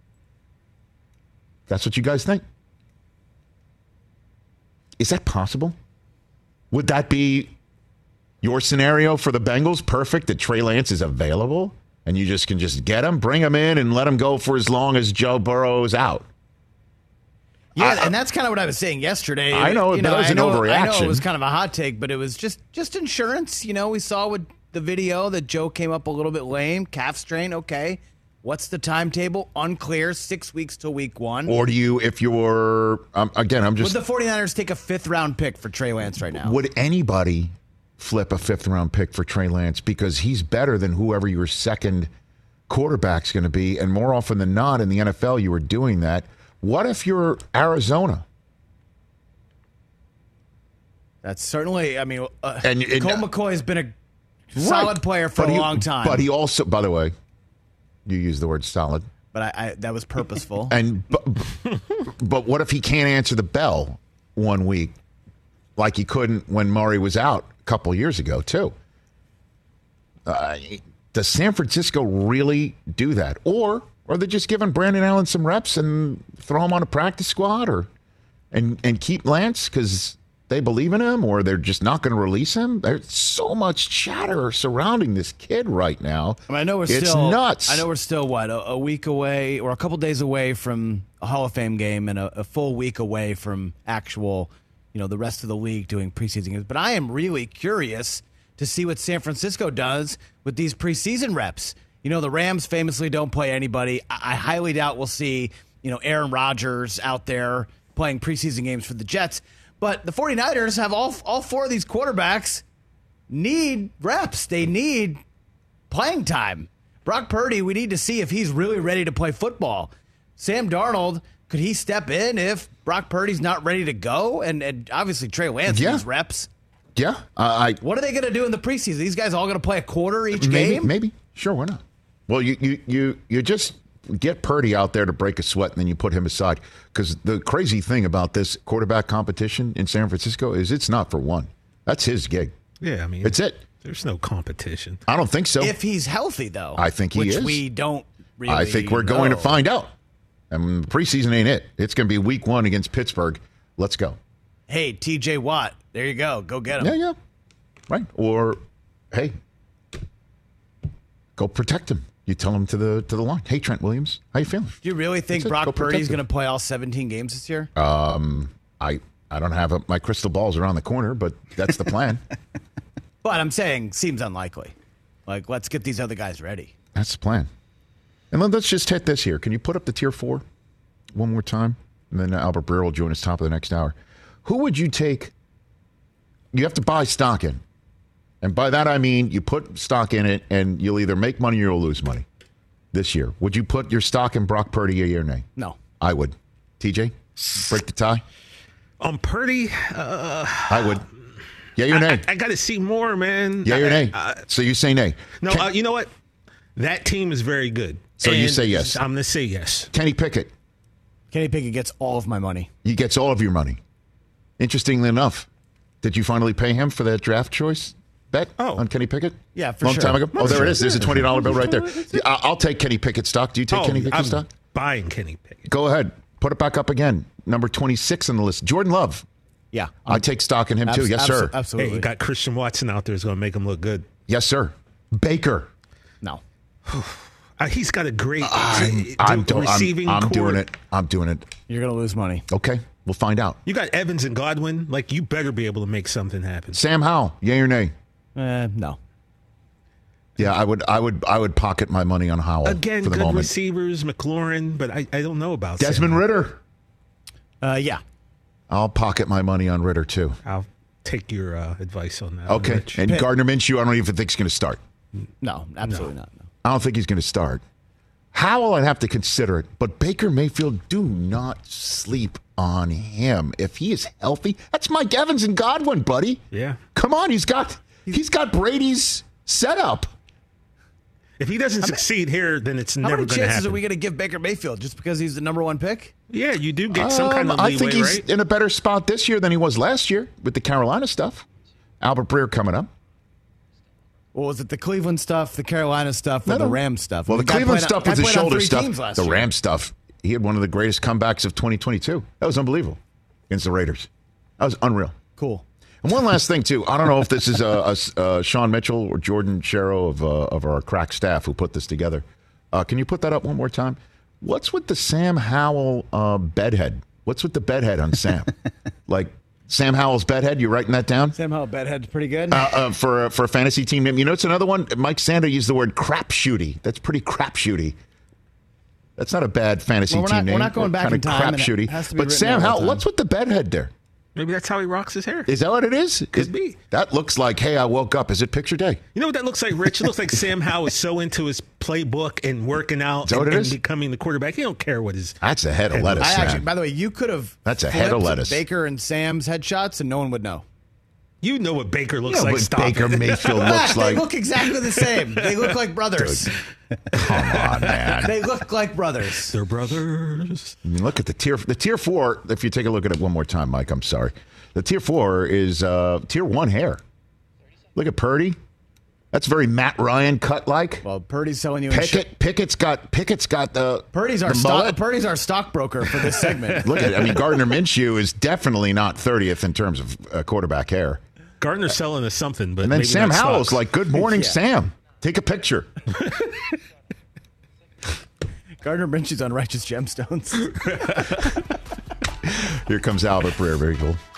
That's what you guys think. Is that possible? Would that be your scenario for the Bengals? Perfect, that Trey Lance is available and you just can just get him, bring him in, and let him go for as long as Joe Burrow's out. Yeah, I, and that's kind of what I was saying yesterday. I know, you but know, it was I an know, overreaction. I know it was kind of a hot take, but it was just just insurance. You know, we saw with the video that Joe came up a little bit lame, calf strain. Okay, what's the timetable? Unclear. Six weeks till week one. Or do you, if you're, um, again, I'm just... Would the 49ers take a fifth-round pick for Trey Lance right now? Would anybody flip a fifth-round pick for Trey Lance? Because he's better than whoever your second quarterback's going to be, and more often than not in the N F L, you were doing that. What if you're Arizona? That's certainly, I mean, uh, And- and- Colt McCoy has been a solid Right. player for But a he- long time. But he also, by the way, you use the word solid. But I, I, that was purposeful. And but, but what if he can't answer the bell one week like he couldn't when Murray was out a couple years ago, too? Uh, does San Francisco really do that? Or are they just giving Brandon Allen some reps and throw him on a practice squad or and, and keep Lance because they believe in him, or they're just not going to release him? There's so much chatter surrounding this kid right now. I, mean, I know we're it's still nuts. I know we're still what a, a week away or a couple days away from a Hall of Fame game and a, a full week away from actual, you know, the rest of the league doing preseason games. But I am really curious to see what San Francisco does with these preseason reps. You know, the Rams famously don't play anybody. I, I highly doubt we'll see, you know, Aaron Rodgers out there playing preseason games for the Jets. But the 49ers have all all four of these quarterbacks need reps. They need playing time. Brock Purdy, we need to see if he's really ready to play football. Sam Darnold, could he step in if Brock Purdy's not ready to go? And, and obviously Trey Lance Yeah. needs reps. Yeah. Uh, I What are they going to do in the preseason? These guys all going to play a quarter each maybe, game? Maybe. Sure, why not? Well, you, you, you, you just get Purdy out there to break a sweat, and then you put him aside. Because the crazy thing about this quarterback competition in San Francisco is it's not for one. That's his gig. Yeah, I mean, It's it. There's no competition. I don't think so. If he's healthy, though. I think he which is. we don't really I think we're going to know. find out. And the preseason ain't it. It's going to be week one against Pittsburgh. Let's go. Hey, T J Watt, there you go. Go get him. Yeah, yeah. Right. Or, hey, go protect him. You tell him to the to the line. Hey, Trent Williams, how you feeling? Do you really think That's it. Go Brock protect Purdy's him. going to play all seventeen games this year? Um, I I don't have a, my crystal balls around the corner, but that's the plan. But I'm saying seems unlikely. Like, let's get these other guys ready. That's the plan. And then let's just hit this here. Can you put up the tier four one more time? And then Albert Breer will join us top of the next hour. Who would you take? You have to buy stock in. And by that, I mean you put stock in it, and you'll either make money or you'll lose money this year. Would you put your stock in Brock Purdy, a year or nay? No. I would. T J, break the tie? On Purdy, uh, I would. Yeah or nay? I, I got to see more, man. Yeah or I- nay? I- So you say nay. no, Ken- uh, you know what? That team is very good. So you And say yes. I'm going to say yes. Kenny Pickett, Kenny Pickett gets all of my money. he gets all of your money. Interestingly enough, did you finally pay him for that draft choice bet Oh. on Kenny Pickett? Yeah, for Long sure. time ago. Oh, there Sure. it is. There's a twenty dollar bill right there. Yeah, I- I'll take Kenny Pickett stock. Do you take Oh, Kenny Pickett I'm stock? buying Kenny Pickett. Go ahead. Put it back up again. Number twenty-six on the list. Jordan Love. Yeah. I take stock in him too. Abs- Yes, abso- sir. Absolutely. Hey, you got Christian Watson out there is going to make him look good. Yes, sir. Baker. no. Uh, he's got a great I'm, d- I'm, do- I'm, receiving I'm core. doing it. I'm doing it. You're going to lose money. Okay. We'll find out. You got Evans and Godwin. Like, you better be able to make something happen. Sam Howell. Yay or nay? Uh, no. Yeah, I would. I would. I would pocket my money on Howell Again, for the good moment. receivers, McLaurin, but I, I don't know about Desmond Sam. Ritter. Uh, yeah. I'll pocket my money on Ritter too. I'll take your uh, advice on that. Okay. Rich. And Pitt. Gardner Minshew, I don't even think he's going to start. No, absolutely not. No. I don't think he's going to start. Howell, I'd have to consider it. But Baker Mayfield, do not sleep on him. If he is healthy, that's Mike Evans and Godwin, buddy. Yeah. Come on, he's got he's got Brady's setup. If he doesn't succeed here, then it's How never many going to happen. chances are we going to give Baker Mayfield just because he's the number one pick? Yeah, you do get some kind of Um, leeway, I think he's right? in a better spot this year than he was last year with the Carolina stuff. Albert Breer coming up. Well, was it the Cleveland stuff, the Carolina stuff, or No, the no. Rams stuff? Well, the guy Cleveland played on- stuff guy was his played on shoulder three stuff. teams last The year. Rams stuff. He had one of the greatest comebacks of twenty twenty-two. That was unbelievable against the Raiders. That was unreal. Cool. And one last thing, too. I don't know if this is uh, uh, uh, Sean Mitchell or Jordan Sherrow of, uh, of our crack staff who put this together. Uh, can you put that up one more time? What's with the Sam Howell uh, bedhead? What's with the bedhead on Sam? Like Sam Howell's bedhead? You writing that down? Sam Howell bedhead's pretty good. Uh, uh, for, for a fantasy team name. You know, it's another one. Mike Sando used the word crapshooty. That's pretty crapshooty. That's not a bad fantasy Well, we're team not- name. we're not going back kind in of time, and it crapshooty. has to be But written Sam all the Howell, time. what's with the bedhead there? Maybe that's how he rocks his hair. Is that what it is? Could Is- be. That looks like, hey, I woke up. Is it picture day? You know what that looks like, Rich? It looks like Sam Howell is so into his playbook and working out Is that and, what it and is? becoming the quarterback. He don't care what his. That's a head of Head lettuce, I man. actually, by the way, you could have That's a head of flipped lettuce. Baker and Sam's headshots, and no one would know. You know what Baker looks You know like. what Stop Baker it. Mayfield looks they like. look exactly the same. They look like brothers. Come on, man. They look like brothers. They're brothers. I mean, look at the tier. The tier four. If you take a look at it one more time, Mike, I'm sorry. The tier four is uh, tier one hair. Look at Purdy. That's very Matt Ryan cut like. Well, Purdy's selling you. insurance. Pickett. Pickett's got. Pickett's got the. Purdy's our the stock. mullet. Purdy's our stockbroker for this segment. Look at it. I mean, Gardner Minshew is definitely not thirtieth in terms of uh, quarterback hair. Gardner's selling us something, but And then maybe Sam not Howell's stocks. like, "Good morning, Yeah. Sam. Take a picture." Gardner Minshew's on Righteous Gemstones. Here comes Albert Breer. Very cool.